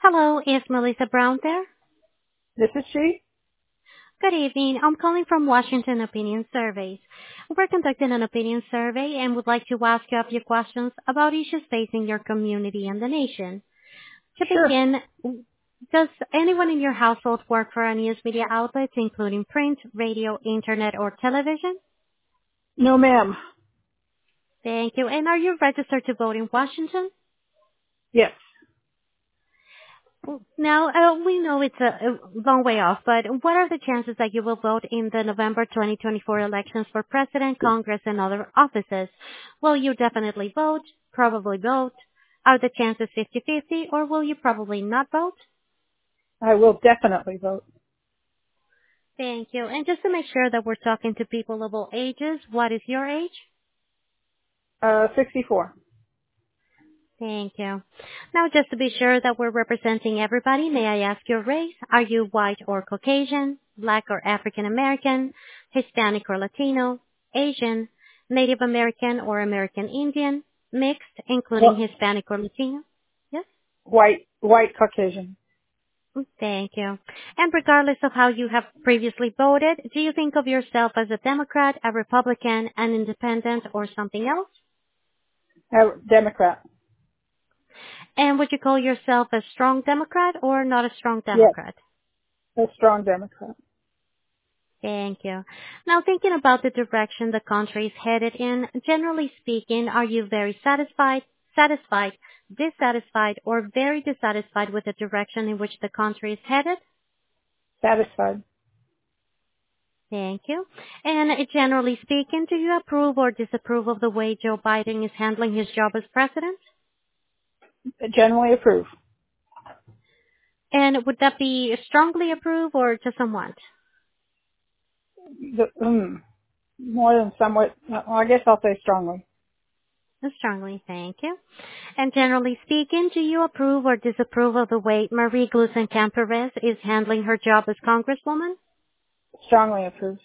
Hello, is Melissa Brown there? This is she. Good evening. I'm calling from Washington Opinion Surveys. We're conducting an opinion survey and would like to ask you a few questions about issues facing your community and the nation. To Sure. begin, does anyone in your household work for a news media outlet, including print, radio, internet, or television? No, ma'am. Thank you. And are you registered to vote in Washington? Yes. Now, we know it's a long way off, but what are the chances that you will vote in the November 2024 elections for President, Congress, and other offices? Will you definitely vote, probably vote? Are the chances 50-50, or will you probably not vote? I will definitely vote. Thank you. And just to make sure that we're talking to people of all ages, what is your age? 64. Thank you. Now, just to be sure that we're representing everybody, may I ask your race? Are you white or Caucasian, black or African American, Hispanic or Latino, Asian, Native American or American Indian, mixed, including Wh- Hispanic or Latino? Yes? White Caucasian. Thank you. And regardless of how you have previously voted, do you think of yourself as a Democrat, a Republican, an independent, or something else? Democrat. And would you call yourself a strong Democrat or not a strong Yes. Democrat? A strong Democrat. Thank you. Now, thinking about the direction the country is headed in, generally speaking, are you very satisfied, dissatisfied, or very dissatisfied with the direction in which the country is headed? Satisfied. Thank you. And generally speaking, do you approve or disapprove of the way Joe Biden is handling his job as president? Generally approve. And would that be strongly approve or just somewhat? More than somewhat. Well, I guess I'll say strongly. Strongly, thank you. And generally speaking, do you approve or disapprove of the way Marie Glueson-Campbell is handling her job as Congresswoman? Strongly approve.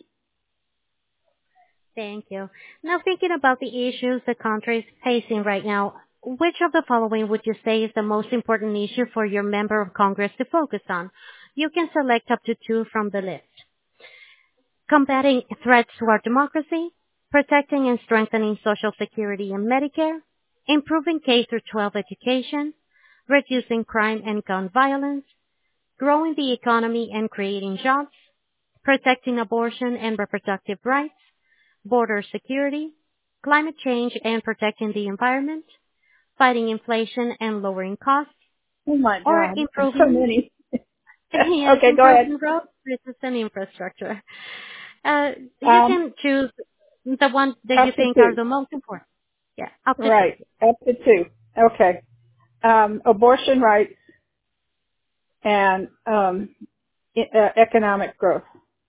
Thank you. Now, thinking about the issues the country is facing right now, which of the following would you say is the most important issue for your member of Congress to focus on? You can select up to two from the list. Combating threats to our democracy, protecting and strengthening Social Security and Medicare, improving K through 12 education, reducing crime and gun violence, growing the economy and creating jobs, protecting abortion and reproductive rights, border security, climate change and protecting the environment, fighting inflation and lowering costs, Oh my or God. There's so improving, many. yes, Okay, go ahead. improving roads, bridges, and infrastructure. You Um, can choose the one that you up to think are two. the most important. Yeah, up to two. Right. Up to two. Okay. Abortion rights and economic growth.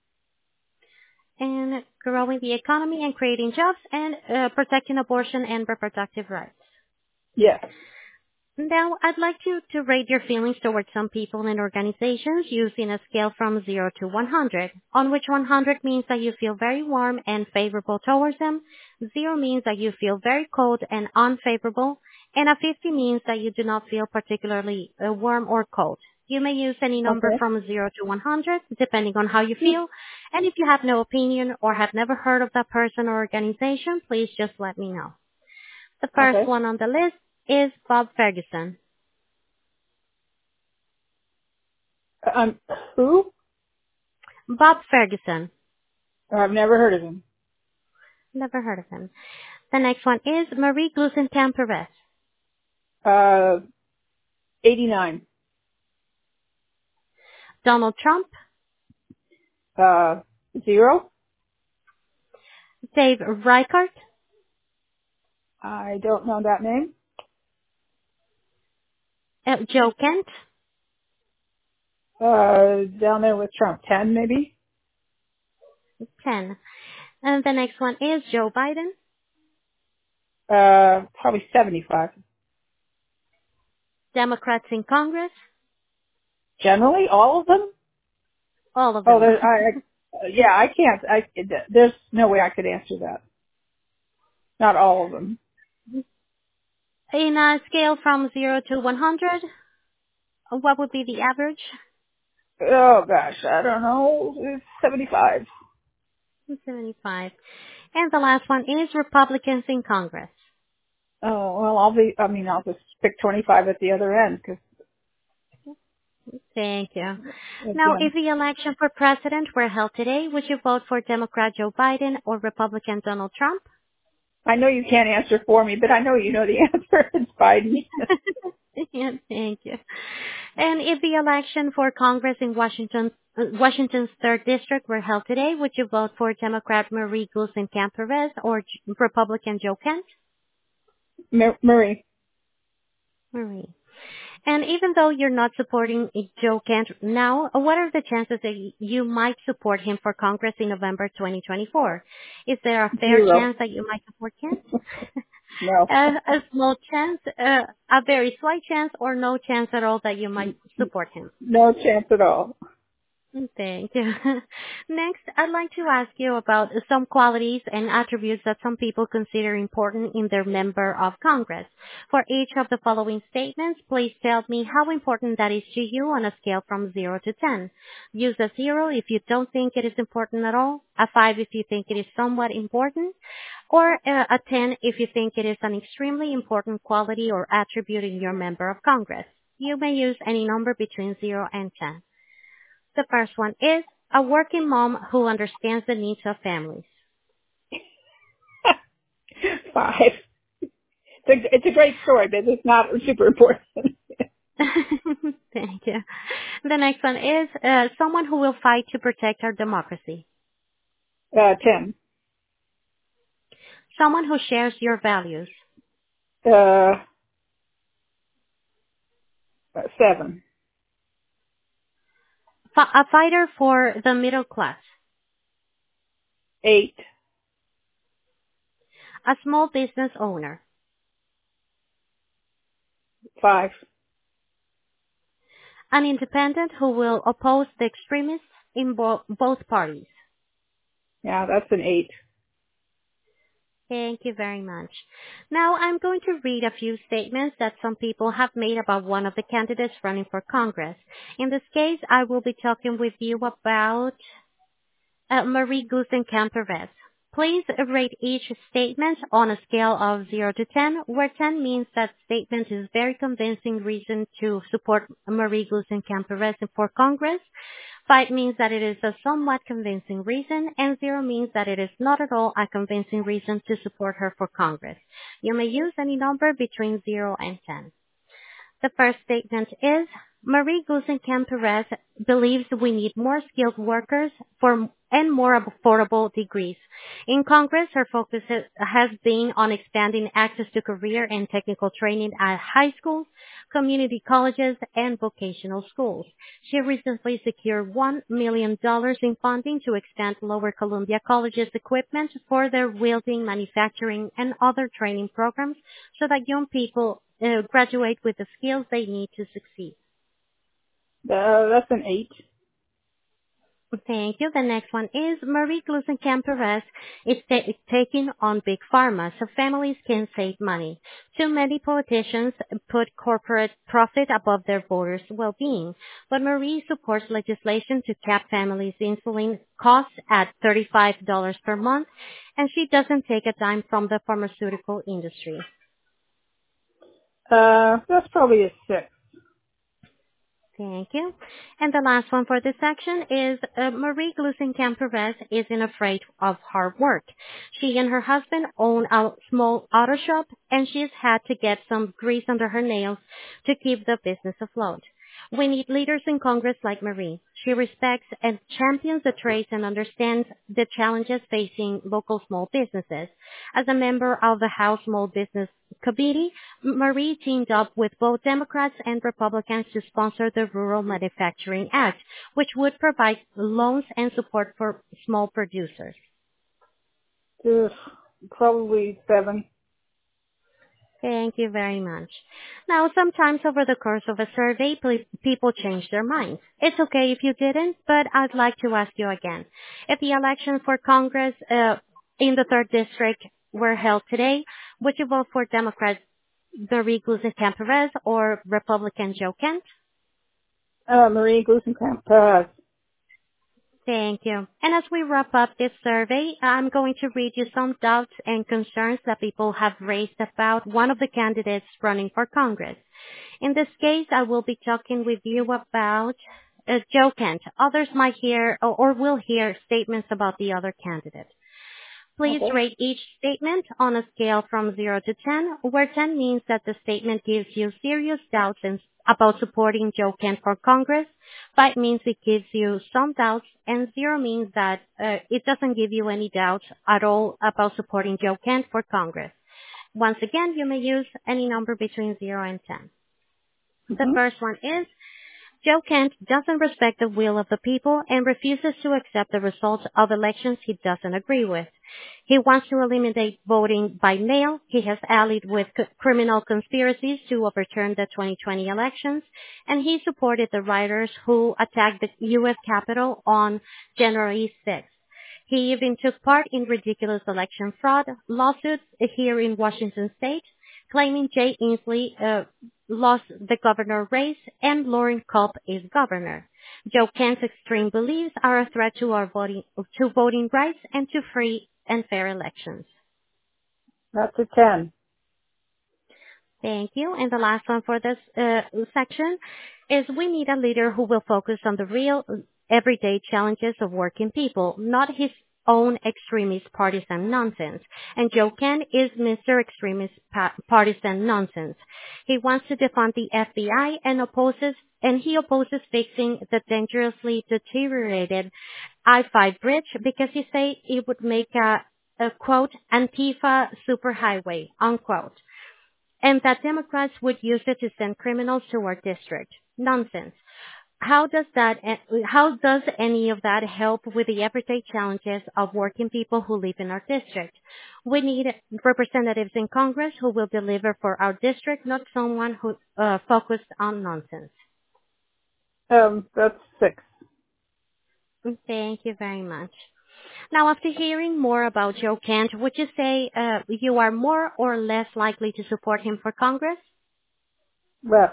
And growing the economy and creating jobs and protecting abortion and reproductive rights. Yes. Now, I'd like you to rate your feelings towards some people and organizations using a scale from 0 to 100, on which 100 means that you feel very warm and favorable towards them, 0 means that you feel very cold and unfavorable, and a 50 means that you do not feel particularly warm or cold. You may use any number Okay. from 0 to 100, depending on how you feel, and if you have no opinion or have never heard of that person or organization, please just let me know. The first Okay. one on the list is Bob Ferguson. Um, who? Bob Ferguson. I've never heard of him. Never heard of him. The next one is Marie Glueson-Campbell. 89. Donald Trump. 0. Dave Reichert. I don't know that name. Joe Kent. Down there with Trump. 10 maybe? 10. And the next one is Joe Biden. Probably 75. Democrats in Congress. Generally, all of them? All of Oh, them. yeah, I can't. There's no way I could answer that. Not all of them. In a scale from 0 to 100. What would be the average? Oh gosh, I don't know. It's 75. 75. And the last one is Republicans in Congress. Oh, well, I'll just pick 25 at the other end because, Thank you. Now, again, if the election for president were held today, would you vote for Democrat Joe Biden or Republican Donald Trump? I know you can't answer for me, but I know you know the answer. It's Biden. Yeah, thank you. And if the election for Congress in Washington's 3rd District were held today, would you vote for Democrat Marie Gluesenkamp-Perez or Republican Joe Kent? Marie. Marie. And even though you're not supporting Joe Kent now, what are the chances that you might support him for Congress in November 2024? Is there a fair 0. chance that you might support Kent? No. A small chance, a very slight chance, or no chance at all that you might support him? No chance at all. Thank you. Next, I'd like to ask you about some qualities and attributes that some people consider important in their member of Congress. For each of the following statements, please tell me how important that is to you on a scale from 0 to 10. Use a 0 if you don't think it is important at all, a 5 if you think it is somewhat important, or a 10 if you think it is an extremely important quality or attribute in your member of Congress. You may use any number between 0 and 10. The first one is a working mom who understands the needs of families. 5. It's a great story, but it's not super important. Thank you. The next one is someone who will fight to protect our democracy. 10. Someone who shares your values. 7. A fighter for the middle class. 8. A small business owner. 5. An independent who will oppose the extremists in both parties. Yeah, that's an 8. Thank you very much. Now I'm going to read a few statements that some people have made about one of the candidates running for Congress. In this case, I will be talking with you about Marie Gluesenkamp-Perez. Please rate each statement on a scale of 0 to 10, where 10 means that statement is very convincing reason to support Marie Gluesenkamp-Perez for Congress. 5 means that it is a somewhat convincing reason, and 0 means that it is not at all a convincing reason to support her for Congress. You may use any number between 0 and 10. The first statement is, Marie Gluesenkamp-Perez believes we need more skilled workers and more affordable degrees. In Congress, her focus has been on expanding access to career and technical training at high schools, community colleges, and vocational schools. She recently secured $1 million in funding to expand Lower Columbia College's equipment for their welding, manufacturing, and other training programs so that young people graduate with the skills they need to succeed. That's an 8. Thank you. The next one is Marie Gluesenkamp-Perez is taking on big pharma so families can save money. Too many politicians put corporate profit above their voters' well-being, but Marie supports legislation to cap families' insulin costs at $35 per month, and she doesn't take a dime from the pharmaceutical industry. That's probably a 6. Thank you. And the last one for this section is Marie Gluesenkamp-Perez isn't afraid of hard work. She and her husband own a small auto shop, and she's had to get some grease under her nails to keep the business afloat. We need leaders in Congress like Marie. She respects and champions the trades and understands the challenges facing local small businesses. As a member of the House Small Business Committee, Marie teamed up with both Democrats and Republicans to sponsor the Rural Manufacturing Act, which would provide loans and support for small producers. Probably 7. Thank you very much. Now, sometimes over the course of a survey, people change their minds. It's okay if you didn't, but I'd like to ask you again. If the election for Congress in the 3rd District were held today, would you vote for Democrat Marie Gluesenkamp-Perez or Republican Joe Kent? Marie Glusenkamp, pass. Thank you. And as we wrap up this survey, I'm going to read you some doubts and concerns that people have raised about one of the candidates running for Congress. In this case, I will be talking with you about Joe Kent. Others might hear or will hear statements about the other candidate. Please Okay. rate each statement on a scale from 0 to 10, where 10 means that the statement gives you serious doubts about supporting Joe Kent for Congress, 5 means it gives you some doubts, and 0 means that it doesn't give you any doubts at all about supporting Joe Kent for Congress. Once again, you may use any number between 0 and 10. The first one is, Joe Kent doesn't respect the will of the people and refuses to accept the results of elections he doesn't agree with. He wants to eliminate voting by mail. He has allied with criminal conspiracies to overturn the 2020 elections, and he supported the rioters who attacked the U.S. Capitol on January 6th. He even took part in ridiculous election fraud lawsuits here in Washington state, claiming Jay Inslee lost the governor race and Lauren Culp is governor. Joe Kent's extreme beliefs are a threat to voting rights and to free and fair elections. That's a 10. Thank you. And the last one for this section is we need a leader who will focus on the real everyday challenges of working people, not his own extremist partisan nonsense. And Joe Kent is Mr. Extremist Partisan Nonsense. He wants to defund the FBI and he opposes fixing the dangerously deteriorated I-5 bridge because he says it would make a quote, Antifa superhighway, unquote, and that Democrats would use it to send criminals to our district. Nonsense. How does any of that help with the everyday challenges of working people who live in our district? We need representatives in Congress who will deliver for our district, not someone who focused on nonsense. That's 6. Thank you very much. Now, after hearing more about Joe Kent, would you say you are more or less likely to support him for Congress? Less.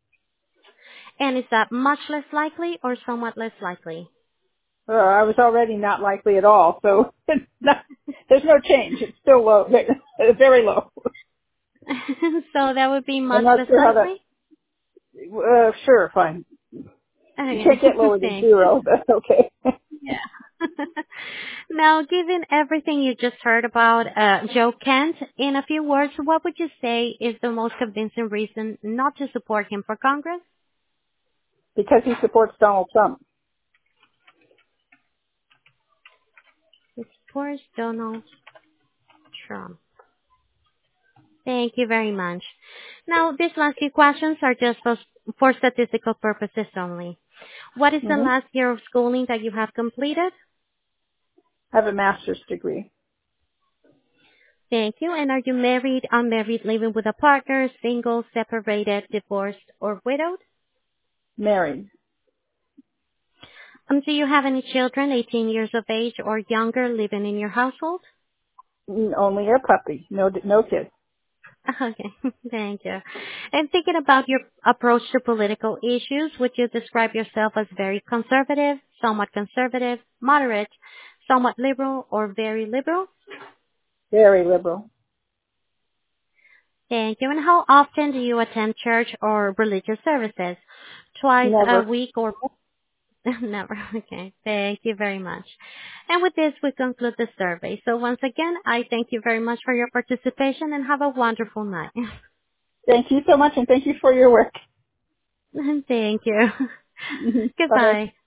And is that much less likely or somewhat less likely? I was already not likely at all, so there's no change. It's still low, very low. So that would be much less likely? Sure, fine. Okay. You can't get lower than 0, but okay. Yeah. Now, given everything you just heard about Joe Kent, in a few words, what would you say is the most convincing reason not to support him for Congress? Because he supports Donald Trump. He supports Donald Trump. Thank you very much. Now, these last few questions are just for statistical purposes only. What is the last year of schooling that you have completed? I have a master's degree. Thank you. And are you married, unmarried, living with a partner, single, separated, divorced, or widowed? Married. Do you have any children 18 years of age or younger living in your household? Only a puppy. No kids. Okay, thank you. And thinking about your approach to political issues, would you describe yourself as very conservative, somewhat conservative, moderate, somewhat liberal, or very liberal? Very liberal. Thank you. And how often do you attend church or religious services? Twice Never. a week or more? Never. Okay. Thank you very much. And with this, we conclude the survey. So once again, I thank you very much for your participation and have a wonderful night. Thank you so much, and thank you for your work. Thank you. Bye-bye. Goodbye.